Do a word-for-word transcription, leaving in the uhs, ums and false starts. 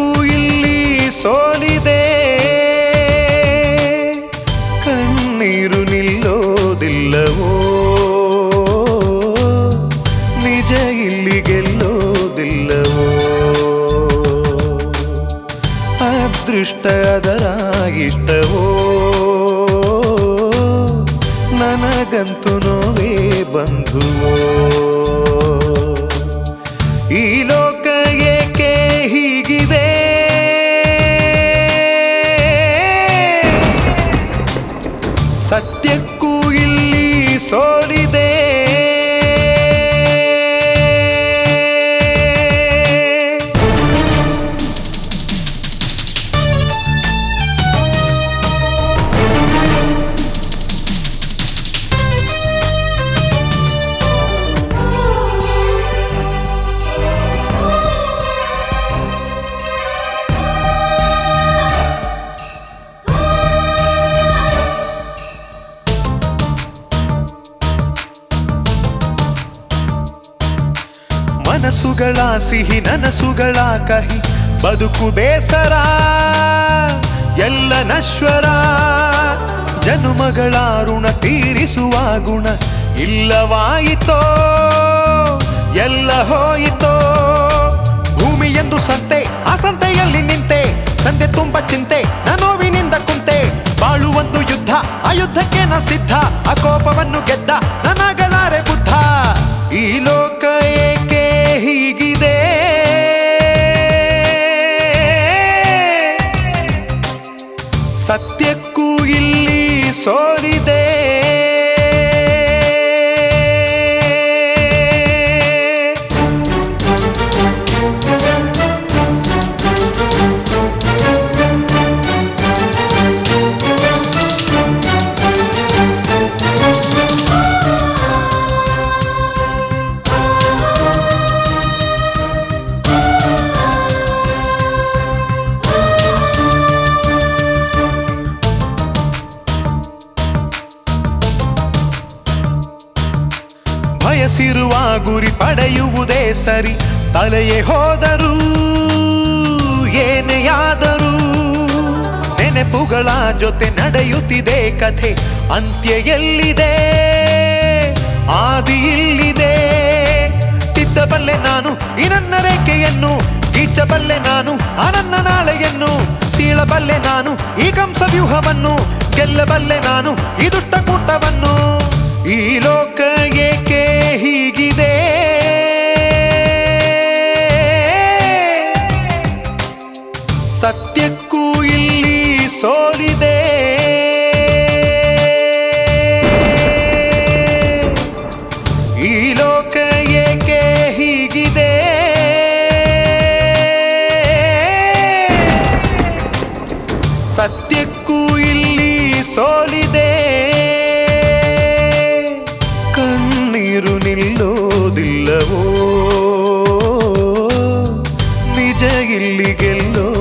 ಇಲ್ಲಿ ಸೋಲಿದೆ, ಕಣ್ಣೀರು ನಿಲ್ಲೋದಿಲ್ಲವೋ, ನಿಜ ಇಲ್ಲಿ ಗೆಲ್ಲೋದಿಲ್ಲವೋ, ಅದೃಷ್ಟ ಅದರ ಇಷ್ಟವೋ, ನನಗಂತೂ ನೋವೇ ಬಂಧುವೋ. ಈ ಲೋಕ ಏಕೆ ಹೀಗಿದೆ, ಸತ್ಯಕ್ಕೂ ಇಲ್ಲಿ ಸೋಲಿದೆ. ಮನಸ್ಸುಗಳ ಸಿಹಿ ನನಸುಗಳ ಕಹಿ, ಬದುಕು ಬೇಸರ ಎಲ್ಲ ನಶ್ವರ, ಜನುಮಗಳ ಋಣ ತೀರಿಸುವ ಗುಣ ಇಲ್ಲವಾಯಿತೋ, ಎಲ್ಲ ಹೋಯಿತೋ. ಭೂಮಿ ಎಂದು ಸಂತೆ, ಆ ಸಂತೆಯಲ್ಲಿ ನಿಂತೆ, ಸಂತೆ ತುಂಬ ಚಿಂತೆ, ನೋವಿನಿಂದ ಕುಂತೆ. ಬಾಳುವೊಂದು ಯುದ್ಧ, ಆ ಯುದ್ಧಕ್ಕೆ ನ ಸಿದ್ಧ, ಆ ಕೋಪವನ್ನು ಗೆದ್ದ ನನಗಲಾರೆ ಬುದ್ಧ. ಈ ಲೋಕ ಏಕೆ ಹೀಗಿದೆ, ಸತ್ಯಕ್ಕೂ ಇಲ್ಲಿ ಸೋಲಿದೆ. ಬಯಸಿರುವ ಗುರಿ ಪಡೆಯುವುದೇ ಸರಿ, ತಲೆಯೇ ಹೋದರೂ ಏನೆಯಾದರೂ, ನೆನಪುಗಳ ಜೊತೆ ನಡೆಯುತ್ತಿದೆ ಕಥೆ, ಅಂತ್ಯ ಎಲ್ಲಿದೆ ಆದಿ ಇಲ್ಲಿದೆ. ತಿದ್ದಬಲ್ಲೆ ನಾನು ಈ ನನ್ನ ರೇಖೆಯನ್ನು, ಗೀಚಬಲ್ಲೆ ನಾನು ಆ ನನ್ನ ನಾಳೆಯನ್ನು, ಸೀಳಬಲ್ಲೆ ನಾನು ಈ ಕಂಸ ವ್ಯೂಹವನ್ನು, ಗೆಲ್ಲಬಲ್ಲೆ ನಾನು ಈ ದುಷ್ಟ ಕೂಟವನ್ನು. ಈ ಲೋಕ ಏಕೆ ಹೀಗಿದೆ, ಸತ್ಯಕ್ಕೂ ಇಲ್ಲಿ ಸೋಲಿದೆ. ಈ ಲೋಕ ಏಕೆ ಹೀಗಿದೆ, ಸತ್ಯಕ್ಕೂ ಇಲ್ಲಿ ಸೋಲಿದೆ. ಕಣ್ಣೀರು ನಿಲ್ಲೋದಿಲ್ಲವೋ, ನಿಜ ಇಲ್ಲಿ ಗೆಲ್ಲೋ